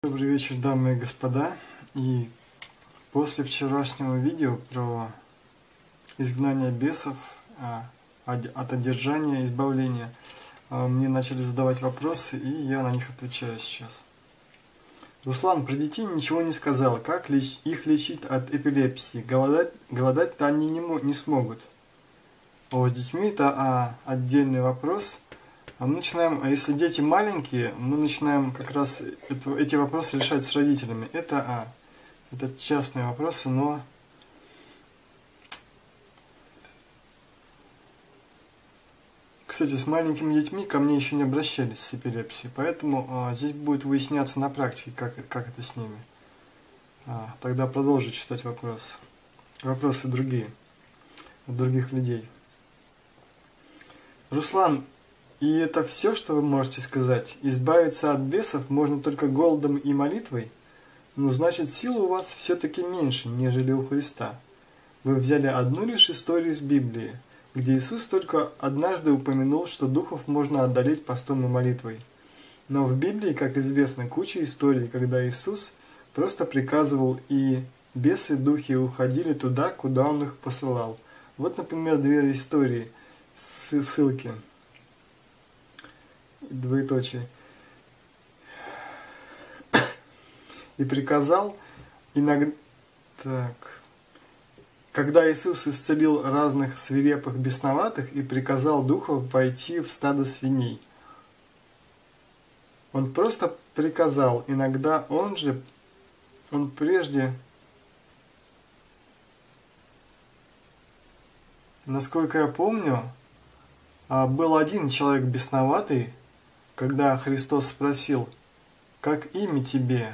Добрый вечер, дамы и господа. И после вчерашнего видео про изгнание бесов, от одержания, избавления, мне начали задавать вопросы, и я на них отвечаю сейчас. Руслан про детей ничего не сказал. Как их лечить от эпилепсии? Голодать-то они не смогут. С детьми это отдельный вопрос. Мы начинаем, если дети маленькие, мы начинаем как раз эти вопросы решать с родителями. Это частные вопросы, но кстати, с маленькими детьми ко мне еще не обращались с эпилепсией, поэтому здесь будет выясняться на практике, как это с ними. Тогда продолжу читать вопросы другие, от других людей. Руслан, и это все, что вы можете сказать? Избавиться от бесов можно только голодом и молитвой? Ну, значит, силы у вас все-таки меньше, нежели у Христа. Вы взяли одну лишь историю из Библии, где Иисус только однажды упомянул, что духов можно одолеть постом и молитвой. Но в Библии, как известно, куча историй, когда Иисус просто приказывал, и бесы, духи уходили туда, куда Он их посылал. Вот, например, две истории, ссылки. Двоеточие. И приказал иногда... Когда Иисус исцелил разных свирепых бесноватых и приказал духов войти в стадо свиней. Он просто приказал. Иногда он прежде... Насколько я помню, был один человек бесноватый, когда Христос спросил, как имя тебе?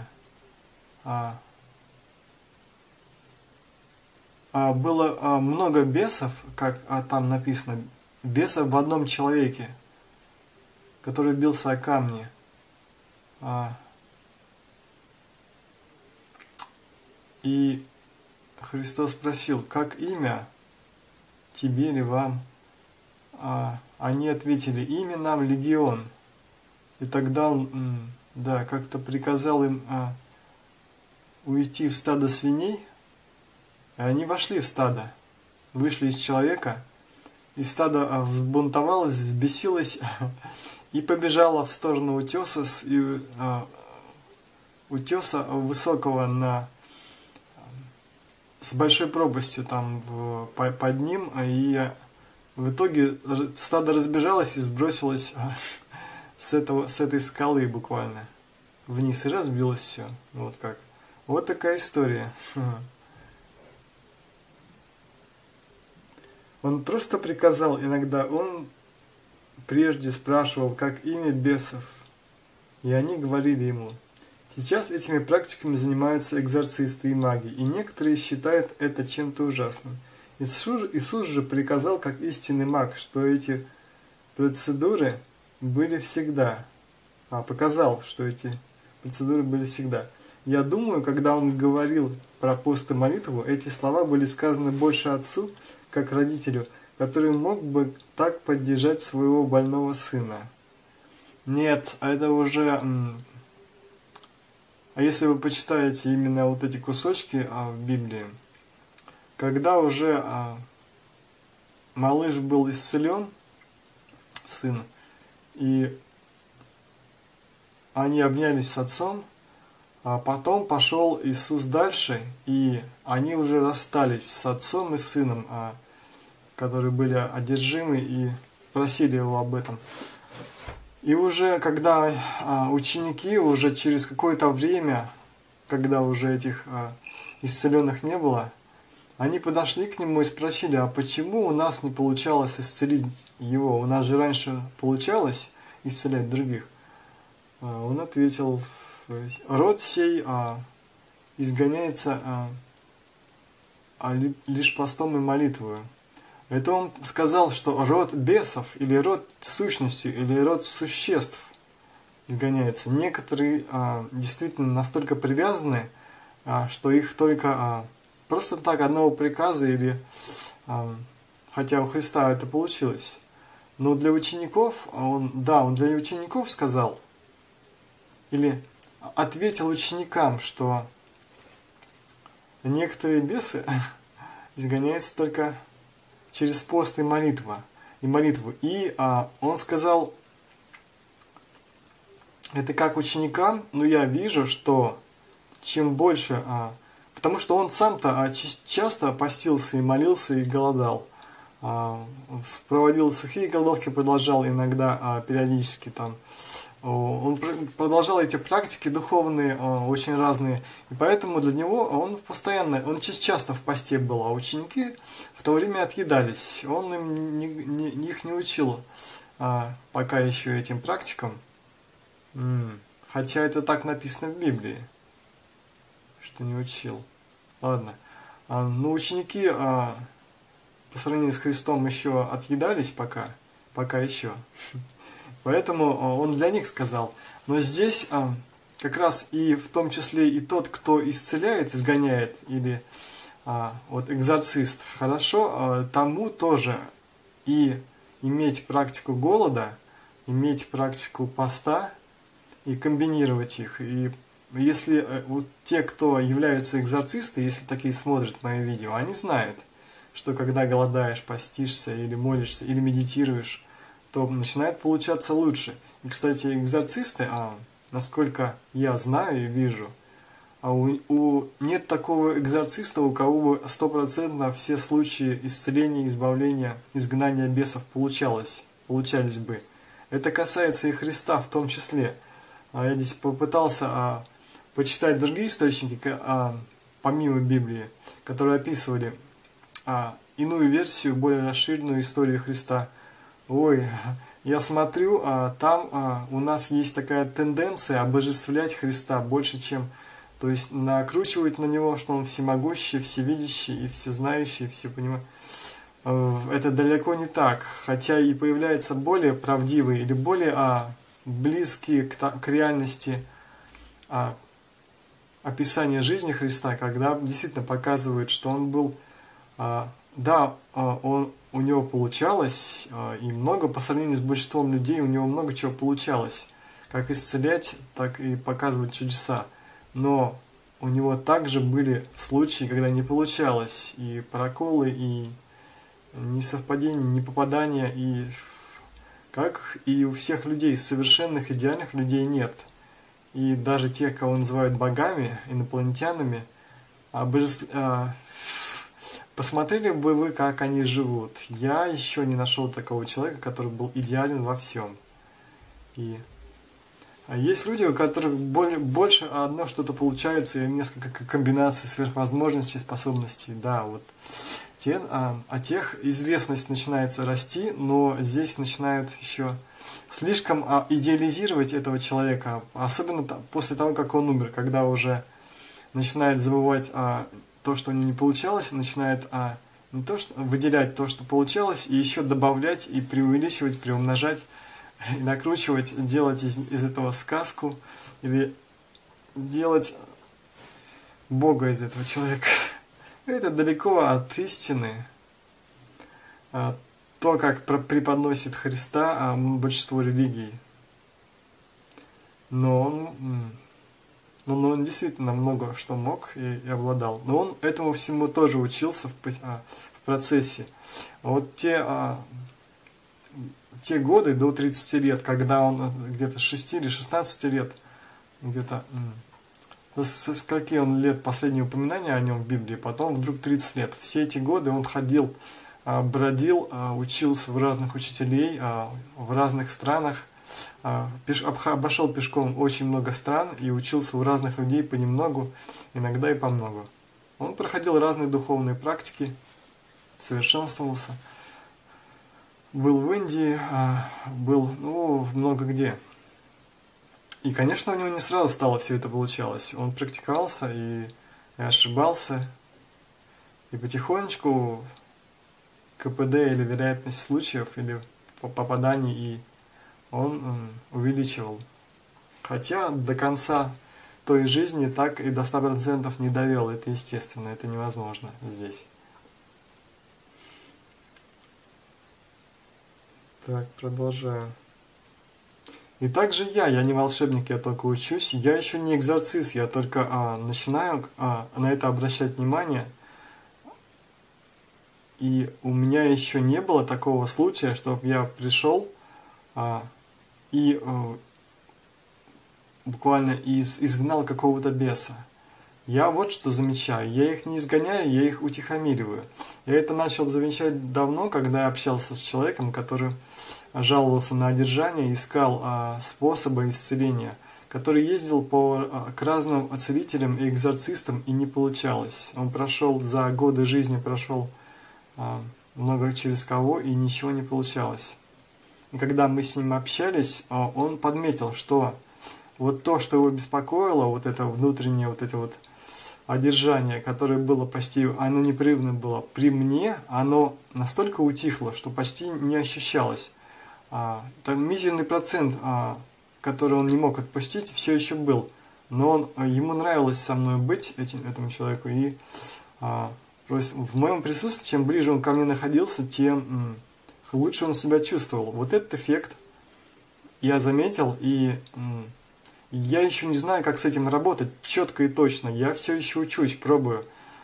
Было много бесов, как там написано, бесов в одном человеке, который бился о камни. И Христос спросил, как имя тебе или вам? Они ответили, имя нам Легион. И тогда он, как-то приказал им уйти в стадо свиней, и они вошли в стадо, вышли из человека, и стадо взбунтовалось, взбесилось и побежало в сторону утеса высокого с большой пропастью там под ним, и в итоге стадо разбежалось и сбросилось с этой скалы буквально вниз и разбилось все. Вот такая история. Он просто приказал, иногда он прежде спрашивал, как имя бесов, и они говорили ему. Сейчас этими практиками занимаются экзорцисты и маги, и некоторые считают это чем-то ужасным. Иисус же приказал, как истинный маг, что эти процедуры были всегда. Показал, что эти процедуры были всегда. Я думаю, когда он говорил про пост и молитву, эти слова были сказаны больше отцу, как родителю, который мог бы так поддержать своего больного сына. Нет, это уже... А если вы почитаете именно вот эти кусочки в Библии, когда уже малыш был исцелен, сын, и они обнялись с отцом, а потом пошел Иисус дальше, и они уже расстались с отцом и сыном, которые были одержимы и просили его об этом. И уже когда ученики, уже через какое-то время, когда уже этих исцеленных не было, они подошли к нему и спросили, а почему у нас не получалось исцелить его? У нас же раньше получалось исцелять других. Он ответил, род сей изгоняется лишь постом и молитвою. Это он сказал, что род бесов, или род сущности, или род существ изгоняется. Некоторые действительно настолько привязаны, что их только просто так одного приказа, или хотя у Христа это получилось. Но для учеников, он для учеников сказал, или ответил ученикам, что некоторые бесы изгоняются только через пост и молитву. И он сказал, это как ученикам, но я вижу, что чем больше, потому что он сам-то часто постился и молился и голодал, проводил сухие голодовки, продолжал иногда периодически там. Он продолжал эти практики духовные, очень разные, и поэтому для него он часто в посте был, а ученики в то время отъедались. Он их не учил пока еще этим практикам, хотя это так написано в Библии, что не учил. Ладно. Но ученики по сравнению с Христом еще отъедались пока еще. Поэтому он для них сказал. Но здесь как раз и в том числе и тот, кто исцеляет, изгоняет, или вот экзорцист, хорошо тому тоже и иметь практику голода, иметь практику поста и комбинировать их. И если вот те, кто являются экзорцисты, если такие смотрят мои видео, они знают, что когда голодаешь, постишься или молишься, или медитируешь, то начинает получаться лучше. И, кстати, экзорцисты, насколько я знаю и вижу, нет такого экзорциста, у кого бы 100% все случаи исцеления, избавления, изгнания бесов получались бы. Это касается и Христа в том числе. Я здесь попытался почитать другие источники, помимо Библии, которые описывали иную версию, более расширенную историю Христа. Ой, я смотрю, там у нас есть такая тенденция обожествлять Христа больше, чем... То есть накручивать на Него, что Он всемогущий, всевидящий и всезнающий, все понимает. Это далеко не так. Хотя и появляются более правдивые или более близкие к реальности описания жизни Христа, когда действительно показывают, что Он был... у него получалось, и много по сравнению с большинством людей, у него много чего получалось. Как исцелять, так и показывать чудеса. Но у него также были случаи, когда не получалось. И проколы, и несовпадения, непопадания. И как и у всех людей, совершенных, идеальных людей нет. И даже тех, кого называют богами, инопланетянами, посмотрели бы вы, как они живут. Я еще не нашел такого человека, который был идеален во всем. И есть люди, у которых больше одно что-то получается, и несколько комбинаций сверхвозможностей, способностей. Да, вот. Тех известность начинается расти, но здесь начинают еще слишком идеализировать этого человека, особенно после того, как он умер, когда уже начинает забывать то, что у него не получалось, начинает не то, что выделять то, что получалось, и еще добавлять и преувеличивать, приумножать, и накручивать, делать из этого сказку, или делать Бога из этого человека. Это далеко от истины. То, как преподносит Христа большинство религий. Но он действительно много что мог и обладал. Но он этому всему тоже учился в процессе. Вот те годы до 30 лет, когда он где-то с 6 или 16 лет, где-то со скольки он лет последние упоминания о нем в Библии, потом вдруг 30 лет. Все эти годы он ходил, бродил, учился в разных учителей, в разных странах, обошел пешком очень много стран и учился у разных людей понемногу, иногда и по много. Он проходил разные духовные практики, совершенствовался. Был в Индии, был много где. И, конечно, у него не сразу стало все это получалось. Он практиковался и ошибался. И потихонечку КПД или вероятность случаев или попаданий и он увеличивал. Хотя до конца той жизни так и до 100% не довел. Это естественно, это невозможно здесь. Так, продолжаю. И также я не волшебник, я только учусь, я еще не экзорцист, я только начинаю на это обращать внимание. И у меня еще не было такого случая, чтобы я пришел и буквально изгнал какого-то беса. Я вот что замечаю, я их не изгоняю, я их утихомириваю. Я это начал замечать давно, когда я общался с человеком, который жаловался на одержание, искал способы исцеления, который ездил к разным целителям и экзорцистам, и не получалось. Он прошел за годы жизни, прошел много через кого, и ничего не получалось. И когда мы с ним общались, он подметил, что вот то, что его беспокоило, вот это внутреннее, вот это вот одержание, которое было почти, оно непрерывно было при мне, оно настолько утихло, что почти не ощущалось. Там мизерный процент, который он не мог отпустить, все еще был. Но ему нравилось со мной быть, этому человеку, и в моем присутствии, чем ближе он ко мне находился, тем лучше он себя чувствовал. Вот этот эффект я заметил, и я еще не знаю, как с этим работать четко и точно. Я все еще учусь, пробую.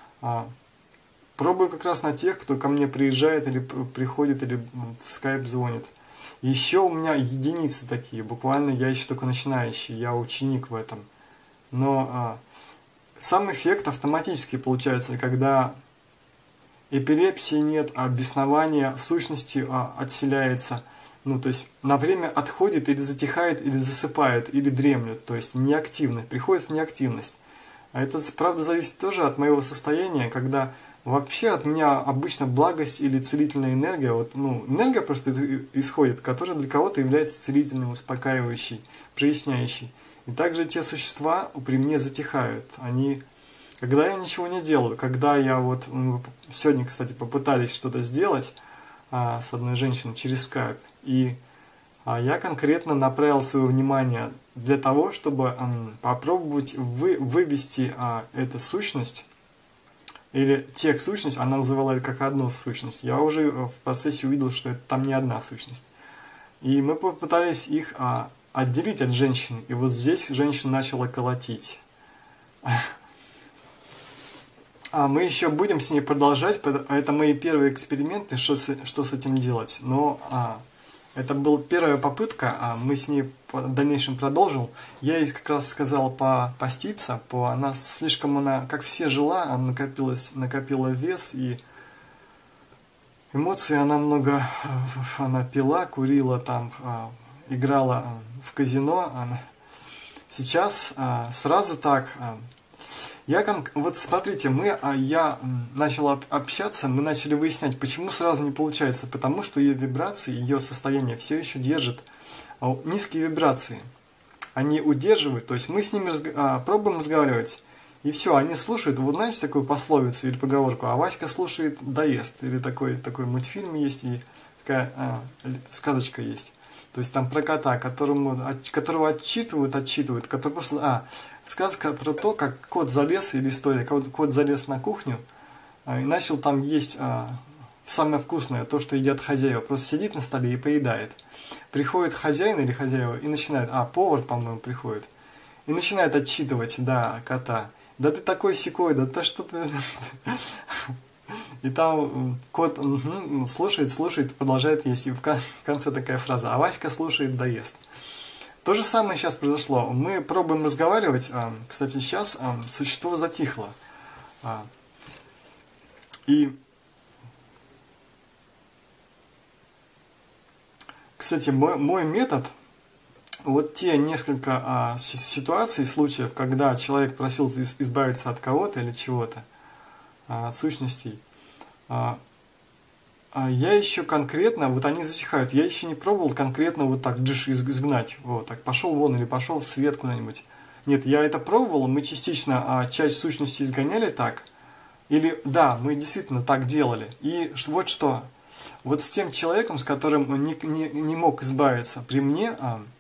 Пробую как раз на тех, кто ко мне приезжает или приходит, или в скайп звонит. Еще у меня единицы такие, буквально я еще только начинающий, я ученик в этом. Но сам эффект автоматически получается, когда эпилепсии нет, а беснование сущности отселяется. Ну, то есть на время отходит или затихает, или засыпает, или дремлет, то есть неактивность, приходит в неактивность. А это, правда, зависит тоже от моего состояния, когда вообще от меня обычно благость или целительная энергия, вот, ну, энергия просто исходит, которая для кого-то является целительной, успокаивающей, проясняющей. И также те существа при мне затихают. Они, когда я ничего не делаю, когда я вот, сегодня, кстати, попытались что-то сделать с одной женщиной через скайп, и я конкретно направил свое внимание для того, чтобы попробовать вывести эту сущность, или тех сущность, она называла это как одну сущность. Я уже в процессе увидел, что это там не одна сущность. И мы попытались их отделить от женщины. И вот здесь женщина начала колотить. Мы еще будем с ней продолжать. Это мои первые эксперименты, что с этим делать. Но это была первая попытка, мы с ней в дальнейшем продолжим. Я ей как раз сказал поститься, она слишком, как все жила, она накопила вес и эмоции, она пила, курила там, играла в казино. Сейчас сразу так... Вот смотрите, я начал общаться, мы начали выяснять, почему сразу не получается. Потому что ее вибрации, ее состояние все еще держит низкие вибрации. Они удерживают, то есть мы с ними пробуем разговаривать, и все, они слушают. Вот знаете такую пословицу или поговорку, а Васька слушает, доест. Или такой мультфильм есть, и такая сказочка есть. То есть там про кота, которого отчитывают, который просто... Сказка про то, как кот залез, или история, кот залез на кухню и начал там есть самое вкусное, то, что едят хозяева. Просто сидит на столе и поедает. Приходит хозяин или хозяева и начинает, повар, по-моему, приходит, и начинает отчитывать, кота. Да ты такой сякой, да ты что ты... И там кот слушает, продолжает есть. И в конце такая фраза, а Васька слушает, доест. То же самое сейчас произошло. Мы пробуем разговаривать. Кстати, сейчас существо затихло. И, кстати, мой метод, вот те несколько ситуаций, случаев, когда человек просил избавиться от кого-то или чего-то, от сущностей, я еще конкретно, вот они затихают, я еще не пробовал конкретно вот так изгнать, вот так пошел вон или пошел в свет куда-нибудь. Нет, я это пробовал, мы частично часть сущности изгоняли так, или да, мы действительно так делали. И вот что, вот с тем человеком, с которым не мог избавиться при мне,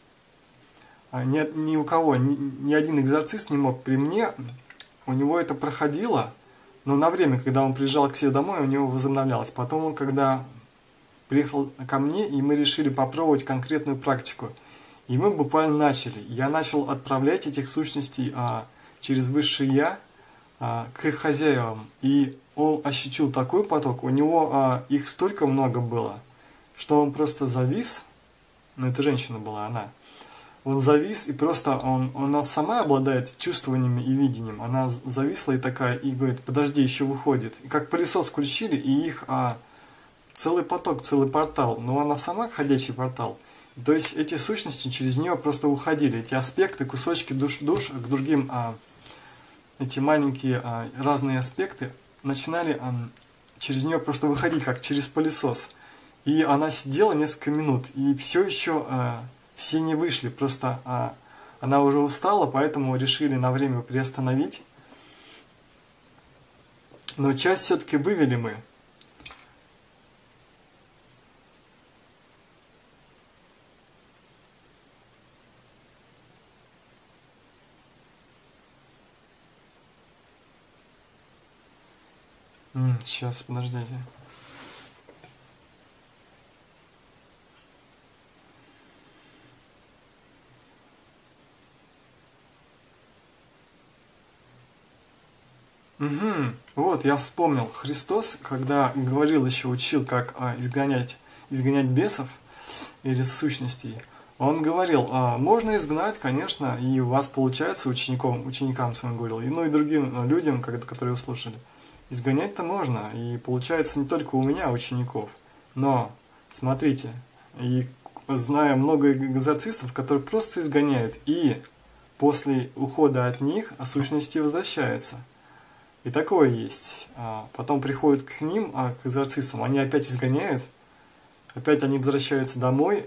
ни у кого, ни один экзорцист не мог при мне, у него это проходило. Но на время, когда он приезжал к себе домой, у него возобновлялось. Потом он, когда приехал ко мне, и мы решили попробовать конкретную практику. И мы буквально начали. Я начал отправлять этих сущностей через Высшее Я к их хозяевам. И он ощутил такой поток, у него их столько много было, что он просто завис. Ну, это женщина была, она. Он завис, и просто она сама обладает чувствованиями и видением. Она зависла и такая, и говорит, подожди, еще выходит. И как пылесос включили, и их целый поток, целый портал. Но она сама ходячий портал. То есть эти сущности через нее просто уходили. Эти аспекты, кусочки душ к другим, эти маленькие разные аспекты начинали через нее просто выходить, как через пылесос. И она сидела несколько минут, и все еще все не вышли, просто она уже устала, поэтому решили на время приостановить. Но часть все-таки вывели мы. Сейчас, подождите. Вот, я вспомнил. Христос, когда говорил, еще учил, как изгонять бесов или сущностей, он говорил, можно изгнать, конечно, и у вас получается ученикам своим говорил, и другим людям, которые услышали. Изгонять-то можно, и получается не только у меня учеников. Но, смотрите, и знаю много экзорцистов, которые просто изгоняют, и после ухода от них сущности возвращаются. И такое есть. Потом приходят к ним, к экзорцистам, они опять изгоняют, опять они возвращаются домой,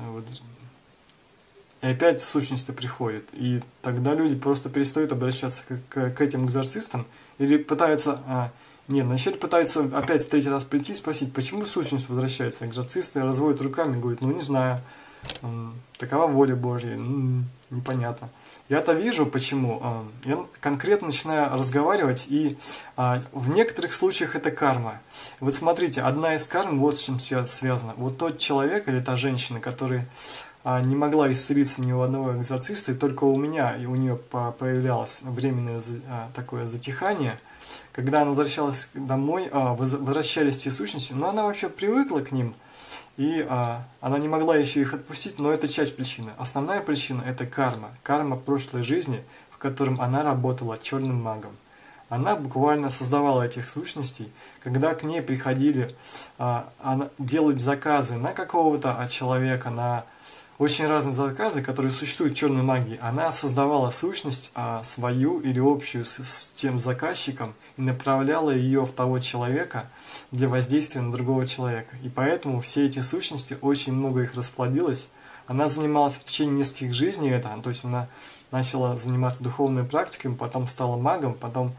и опять сущности приходят. И тогда люди просто перестают обращаться к этим экзорцистам, или пытаются, вначале пытаются опять в третий раз прийти и спросить, почему сущность возвращается. Экзорцисты разводят руками, говорят, не знаю, такова воля Божья, непонятно. Я-то вижу, почему. Я конкретно начинаю разговаривать, и в некоторых случаях это карма. Вот смотрите, одна из карм вот с чем связана. Вот тот человек или та женщина, которая не могла исцелиться ни у одного экзорциста, и только у меня и у нее появлялось временное такое затихание, когда она возвращалась домой, возвращались те сущности, но она вообще привыкла к ним, и она не могла еще их отпустить, но это часть причины. Основная причина – это карма. Карма прошлой жизни, в котором она работала черным магом. Она буквально создавала этих сущностей, когда к ней приходили делать заказы на какого-то человека, на очень разные заказы, которые существуют в черной магии. Она создавала сущность свою или общую с тем заказчиком и направляла ее в того человека для воздействия на другого человека. И поэтому все эти сущности, очень много их расплодилось. Она занималась в течение нескольких жизней, то есть она начала заниматься духовной практикой, потом стала магом, потом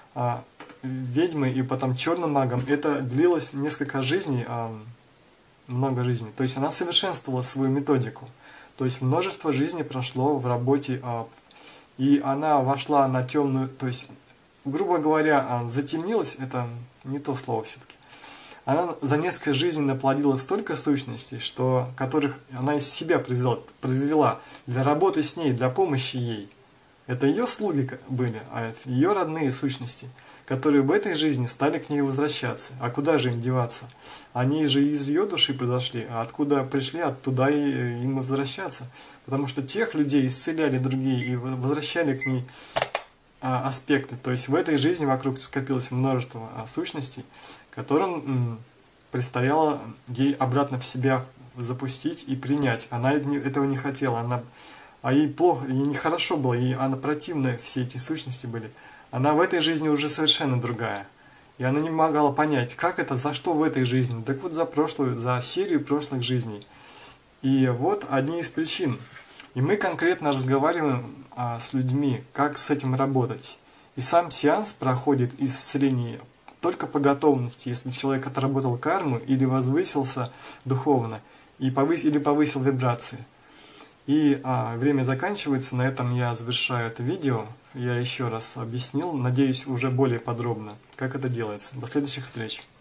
ведьмой и потом черным магом. Это длилось несколько жизней, много жизней. То есть она совершенствовала свою методику. То есть множество жизней прошло в работе, и она вошла на темную, то есть, грубо говоря, затемнилась, это не то слово все-таки. Она за несколько жизней наплодила столько сущностей, которых она из себя произвела для работы с ней, для помощи ей. Это ее слуги были, а ее родные сущности, которые в этой жизни стали к ней возвращаться. А куда же им деваться? Они же из ее души произошли, а откуда пришли, оттуда и им возвращаться. Потому что тех людей исцеляли другие и возвращали к ней аспекты. То есть в этой жизни вокруг скопилось множество сущностей, которым предстояло ей обратно в себя запустить и принять. Она этого не хотела, ей плохо, ей нехорошо было, она противная, все эти сущности были. Она в этой жизни уже совершенно другая. И она не могла понять, как это, за что в этой жизни. Так вот за серию прошлых жизней. И вот одни из причин. И мы конкретно разговариваем с людьми, как с этим работать. И сам сеанс проходит исцеление только по готовности, если человек отработал карму или возвысился духовно, или повысил вибрации. И время заканчивается, на этом я завершаю это видео. Я еще раз объяснил, надеюсь, уже более подробно, как это делается. До следующих встреч!